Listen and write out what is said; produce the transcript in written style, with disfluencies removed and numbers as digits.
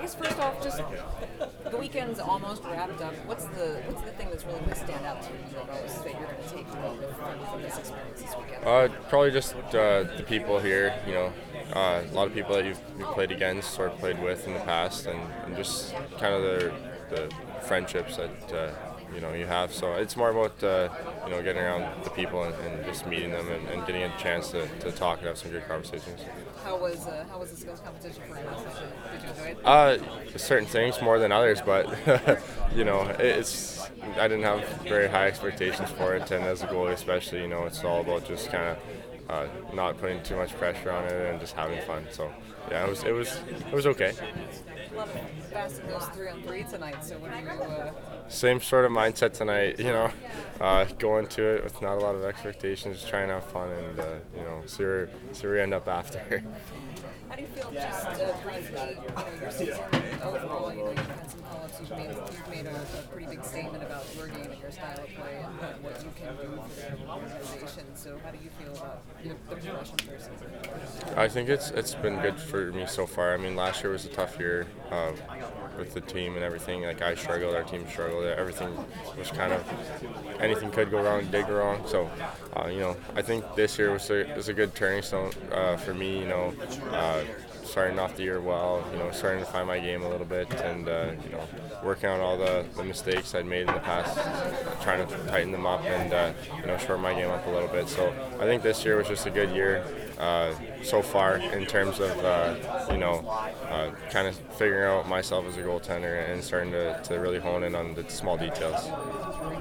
guess first off, just the weekend's almost wrapped up. What's the thing that's really going to stand out to you the most that you're going to take from this experience this weekend? Probably just the people here. A lot of people that you've played against or played with in the past, and just kind of the friendships that you have. So it's more about getting around the people and just meeting them and getting a chance to talk and have some good conversations. How was the skills competition for you? Did you enjoy it? Certain things more than others, but it's I didn't have very high expectations for it, and as a goalie especially, it's all about just kind of not putting too much pressure on it and just having fun. So yeah, it was okay. A lot of fast in those 3-on-3 tonight. So what do you? Same sort of mindset tonight. Go into it with not a lot of expectations, just try and have fun, and see where we end up after. How do you feel just briefly, your season overall? You've had some call-ups. You've made a pretty big statement about your game and your style of play and what you can do for the organization. So how do you feel about the progression for your season? I think it's been good for me so far. I mean, last year was a tough year with the team and everything. Like I struggled, our team struggled. Everything was kind of anything could go wrong, did go wrong. So, I think this year was a good turning stone for me. Starting off the year well. Starting to find my game a little bit, and working on all the mistakes I'd made in the past, trying to tighten them up and shorten my game up a little bit. So I think this year was just a good year so far in terms of kind of figuring out myself as a goaltender and starting to really hone in on the small details.